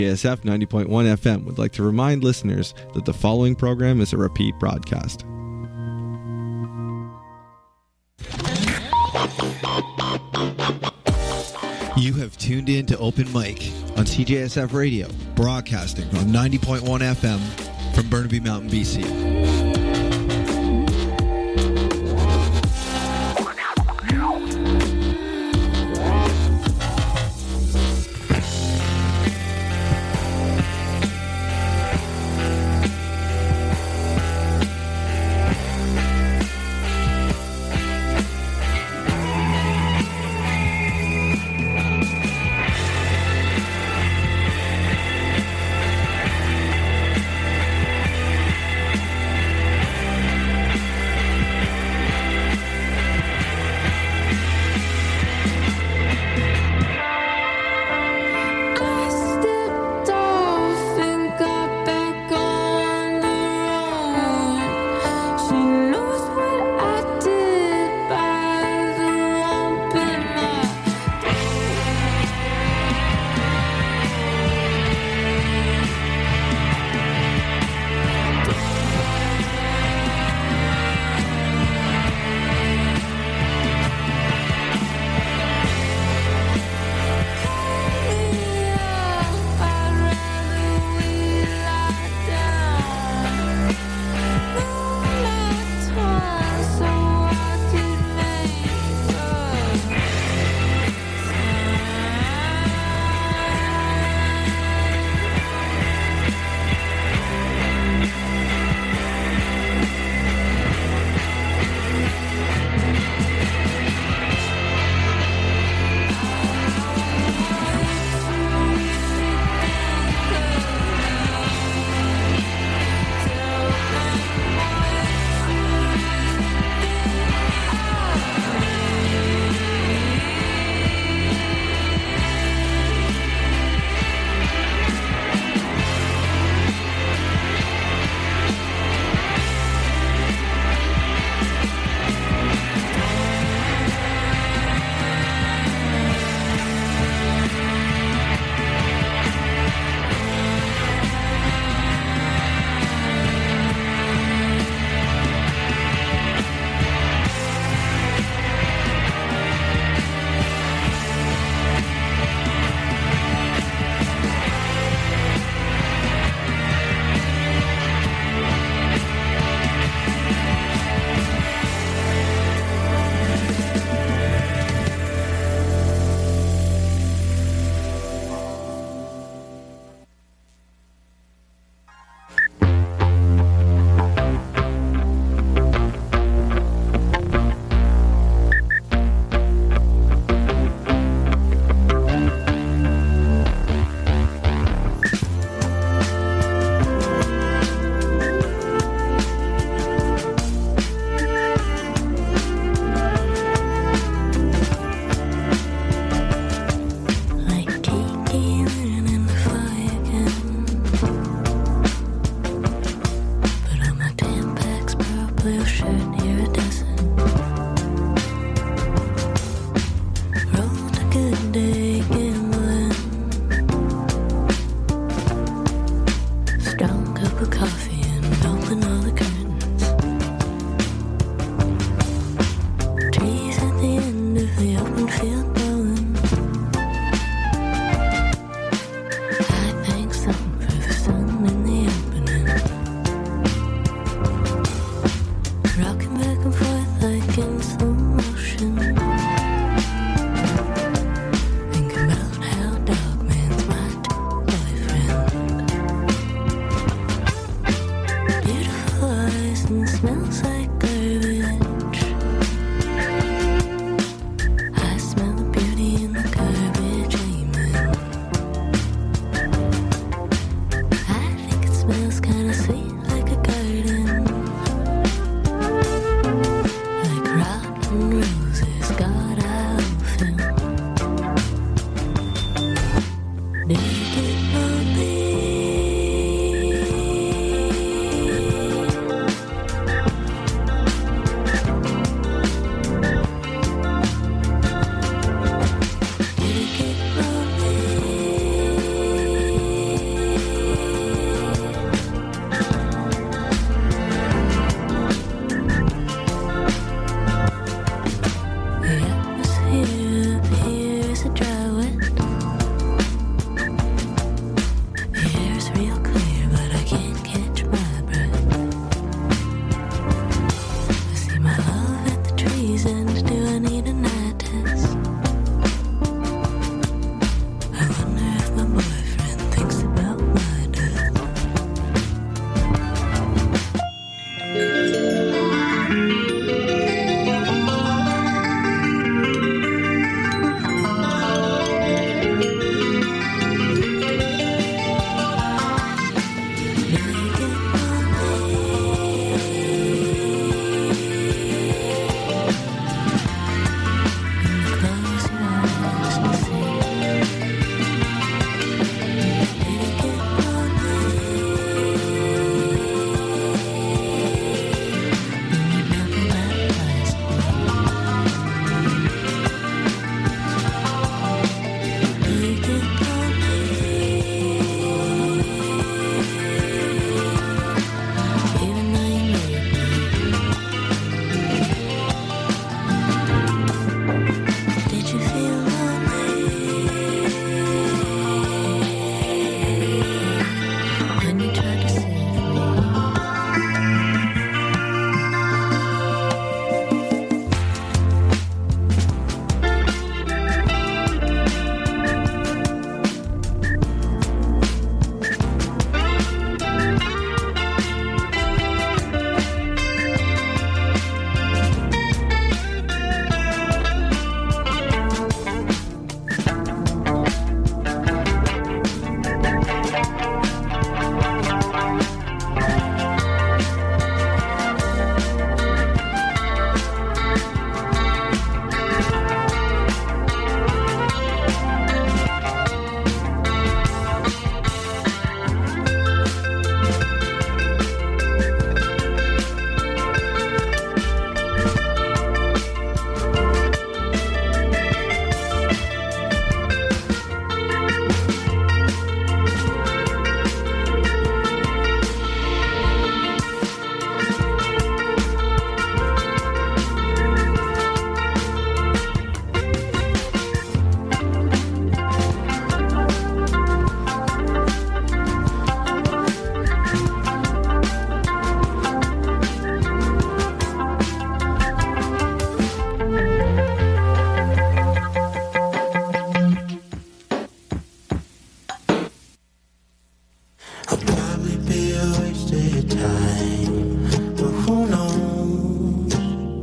CJSF 90.1 FM would like to remind listeners that the following program is a repeat broadcast. You have tuned in to Open Mic on CJSF Radio, broadcasting on 90.1 FM from Burnaby Mountain, BC. I'll probably be a waste of your time, but who knows?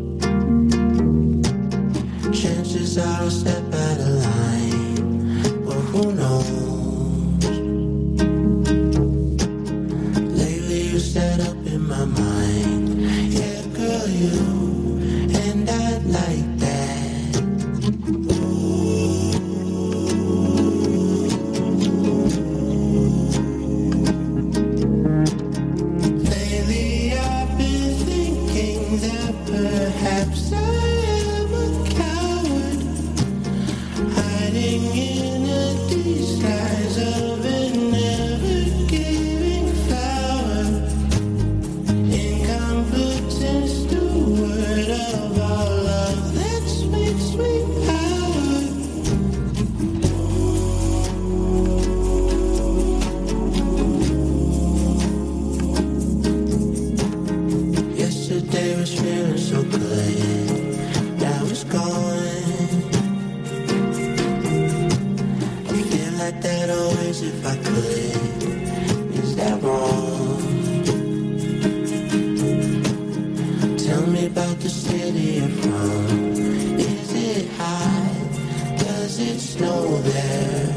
Chances are I'll step out of line, but who knows? Lately you set up in my mind, yeah girl you, and I'd like that. Perhaps I am a coward, hiding in a disguise of a never-giving flower, incompetent steward of all love that sweet, sweet power. Yesterday was feeling so good, now it's gone. I feel like that always if I could. Is that wrong? Tell me about the city you're from. Is it hot? Does it snow there?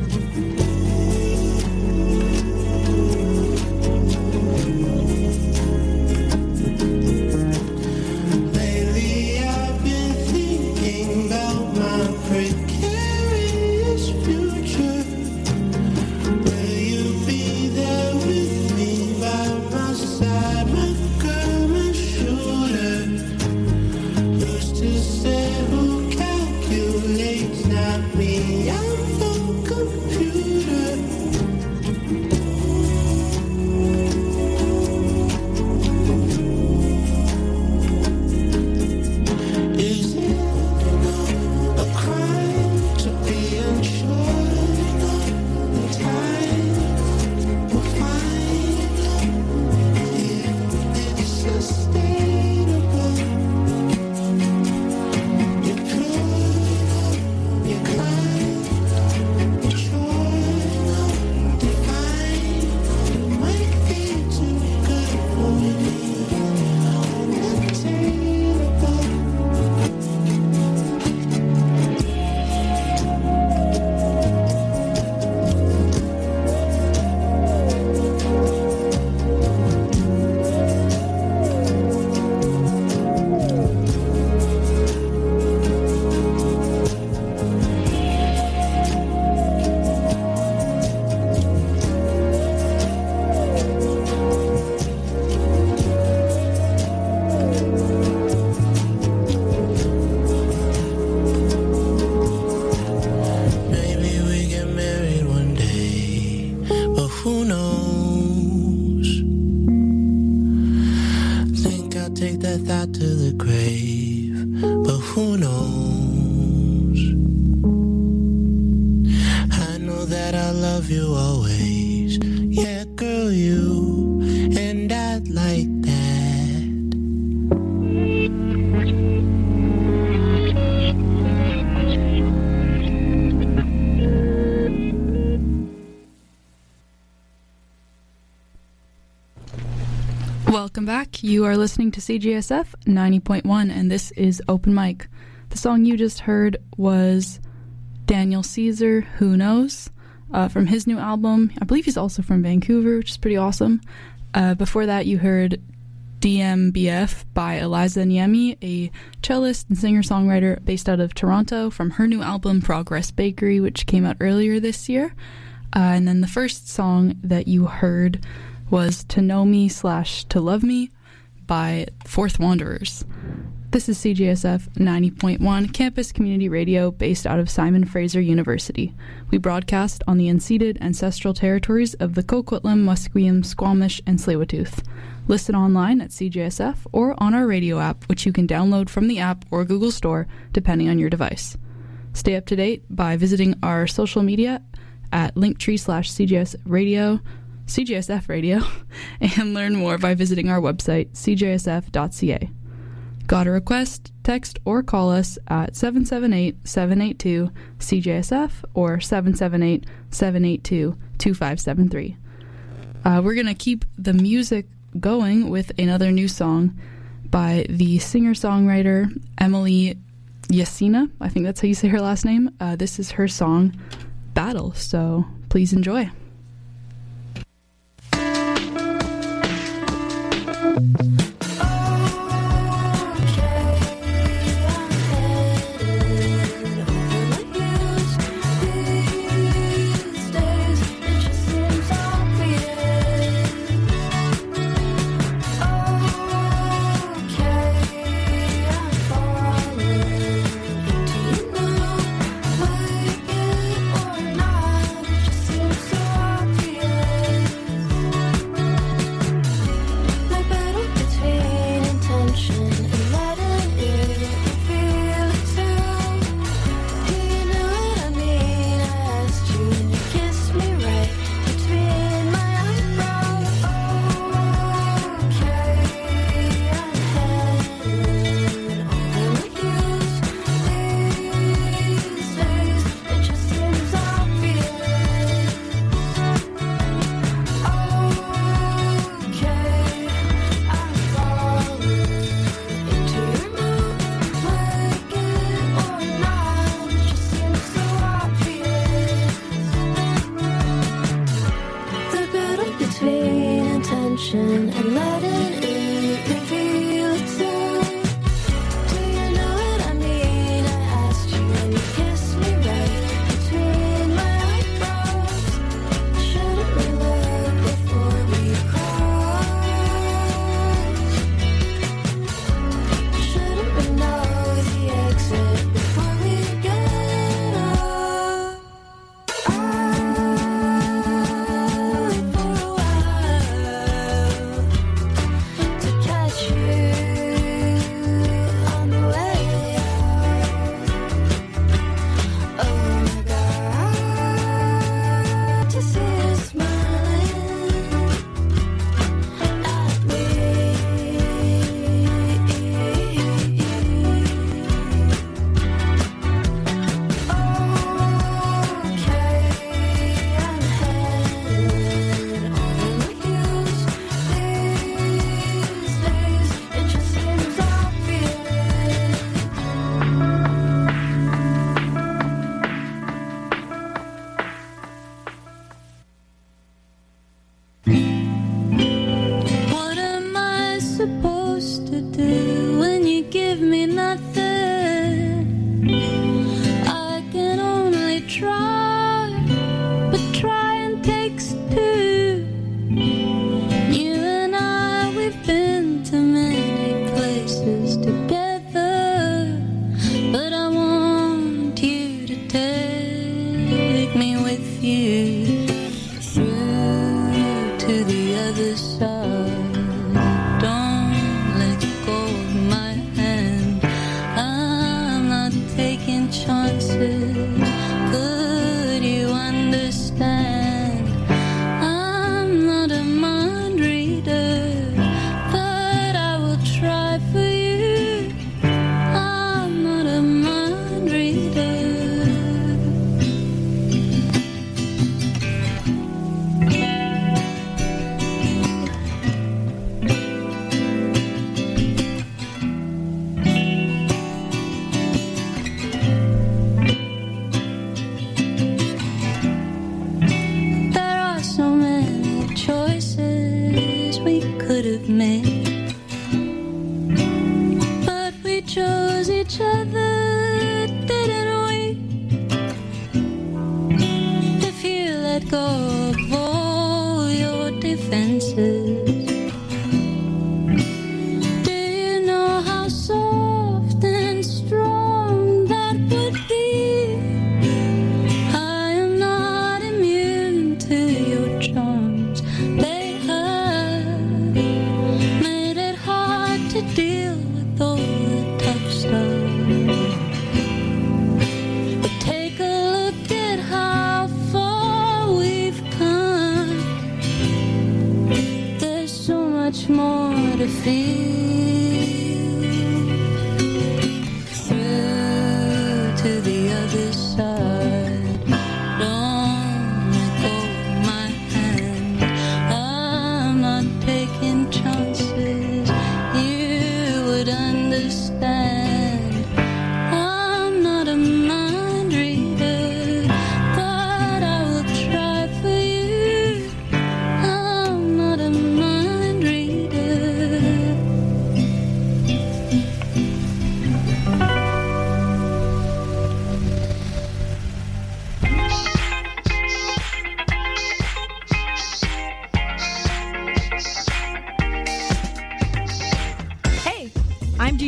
Welcome back. You are listening to CJSF 90.1, and this is Open Mic. The song you just heard was Daniel Caesar, Who Knows, from his new album. I believe he's also from Vancouver, which is pretty awesome. Before that, you heard DMBF by Eliza Niemi, a cellist and singer-songwriter based out of Toronto, from her new album Progress Bakery, which came out earlier this year. And then the first song that you heard was To Know Me / To Love Me by Fourth Wanderers. This is CJSF 90.1 campus community radio based out of Simon Fraser University. We broadcast on the unceded ancestral territories of the Coquitlam, Musqueam, Squamish, and Tsleil-Waututh. Listen online at CJSF or on our radio app, which you can download from the app or Google Store, depending on your device. Stay up to date by visiting our social media at linktree/CJSF Radio, and learn more by visiting our website, cjsf.ca. Got a request? Text or call us at 778-782-CJSF or 778-782-2573. We're going to keep the music going with another new song by the singer-songwriter Emily Yasina. I think that's how you say her last name. This is her song, Battle, so please enjoy. Don't let go of my hand.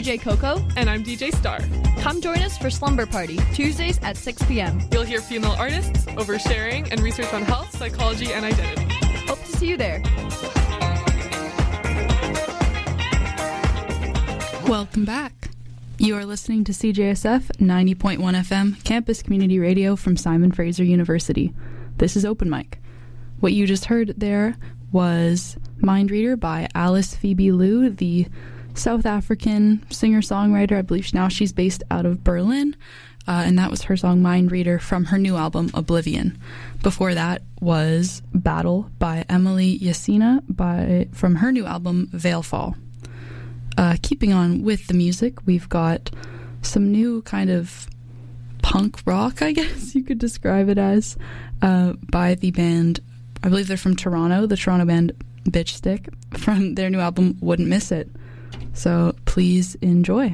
DJ Coco. And I'm DJ Star. Come join us for Slumber Party, Tuesdays at 6 p.m. You'll hear female artists, oversharing, and research on health, psychology, and identity. Hope to see you there. Welcome back. You are listening to CJSF 90.1 FM, campus community radio from Simon Fraser University. This is Open Mic. What you just heard there was Mind Reader by Alice Phoebe Liu, the South African singer-songwriter. I believe now she's based out of Berlin. And that was her song Mind Reader from her new album Oblivion. Before that was Battle by Emily Yasina from her new album Veilfall. Keeping on with the music, we've got some new kind of punk rock, I guess you could describe it as, by the band, I believe they're from Toronto, the Toronto band Bitch Stick, from their new album Wouldn't Miss It. So please enjoy.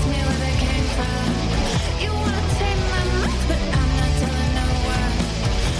You wanna take my mind, but I'm not telling no one.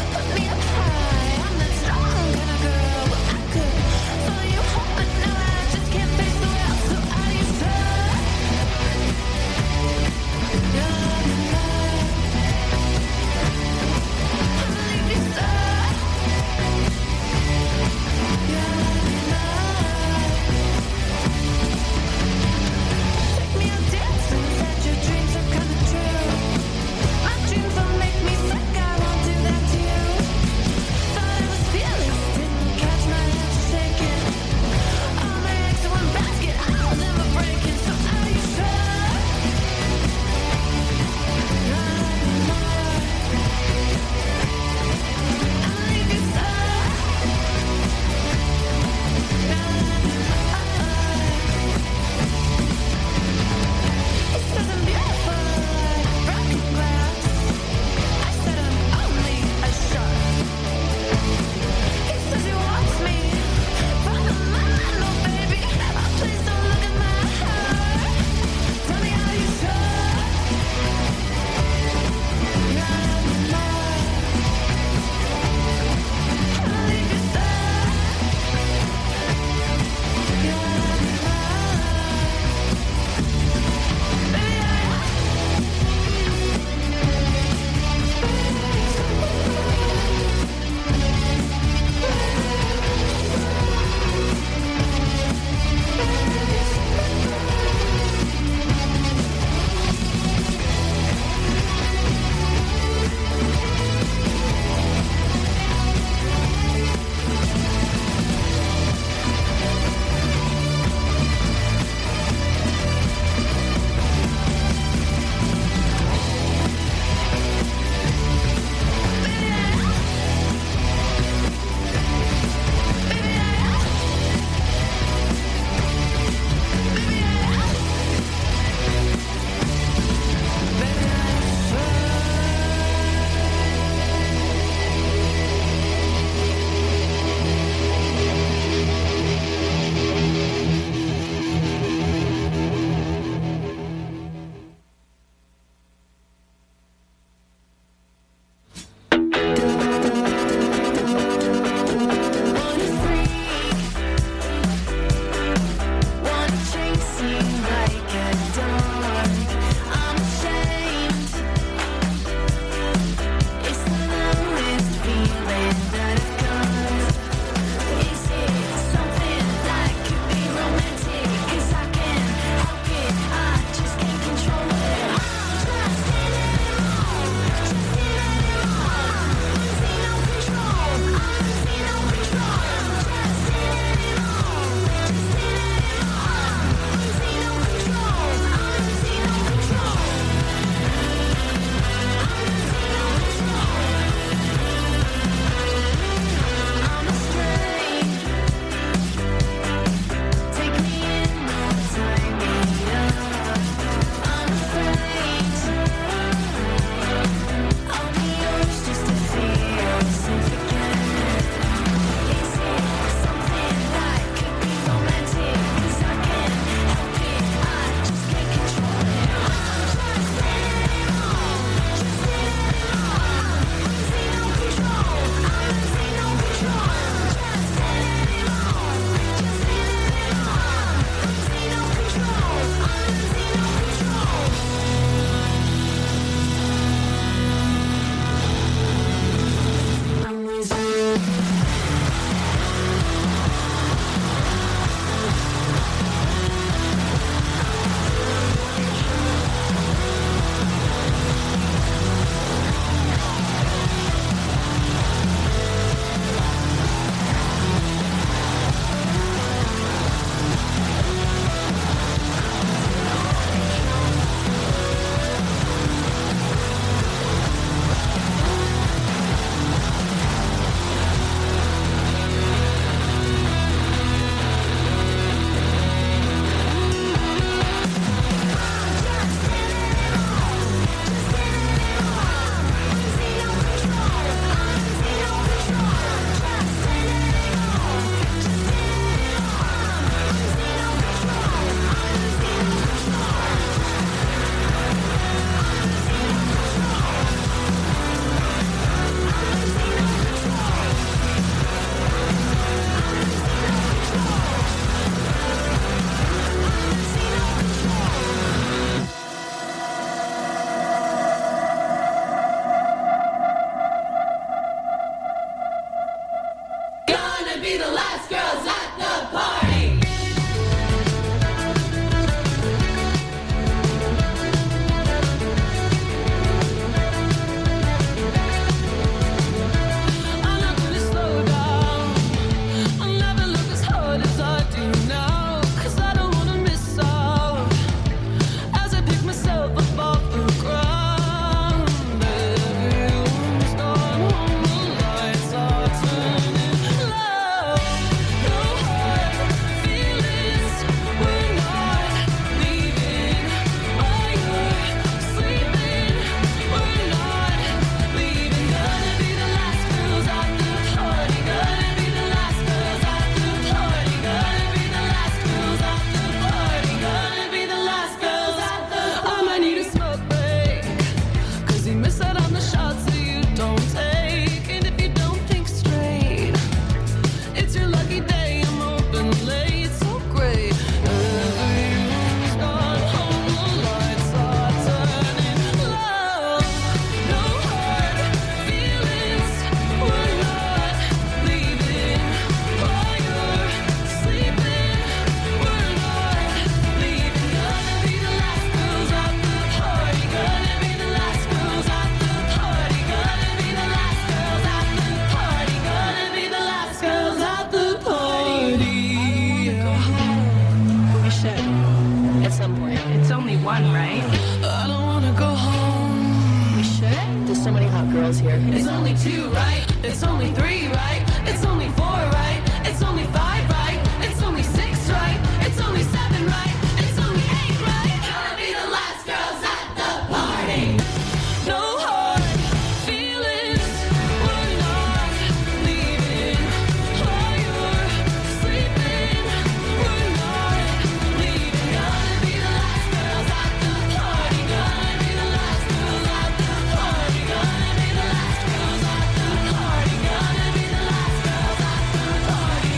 fun, right? I don't wanna go home. We should? There's so many hot girls here. It's only 2, right? It's only 3, right? It's only 4, right? It's only 5, right? It's only 6, right? It's only 7, right? It's only 8, right? Gonna be the last girls at the party. No hard feelings, we're not leaving. While you're sleeping, we're not leaving. Gonna be the last girls at the party. Gonna be the last girls at the party. Gonna be the last girls at the party. Gonna be the last girls at the party.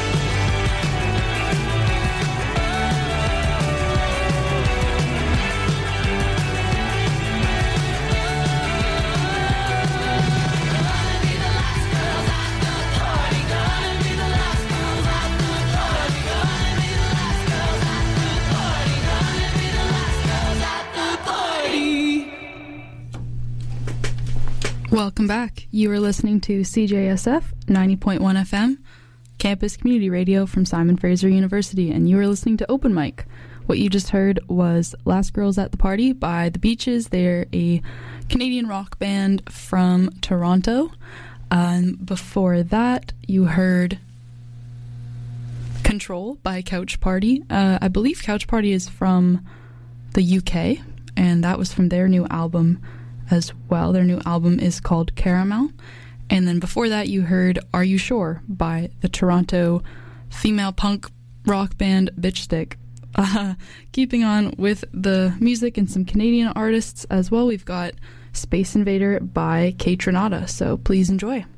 Gonna be the last girls at the party. Gonna be the last girls at the party. Gonna be the last girls at the party. Gonna be the last girls at the party. Welcome back. You are listening to CJSF 90.1 FM, campus community radio from Simon Fraser University, and you are listening to Open Mic. What you just heard was Last Girls at the Party by The Beaches. They're a Canadian rock band from Toronto. Before that, you heard Control by Couch Party. I believe Couch Party is from the UK, and that was from their new album as well. Their new album is called Caramel. And then before that, you heard Are You Sure by the Toronto female punk rock band Bitch Stick. Keeping on with the music and some Canadian artists as well, we've got Space Invader by Kate Renata, so please enjoy.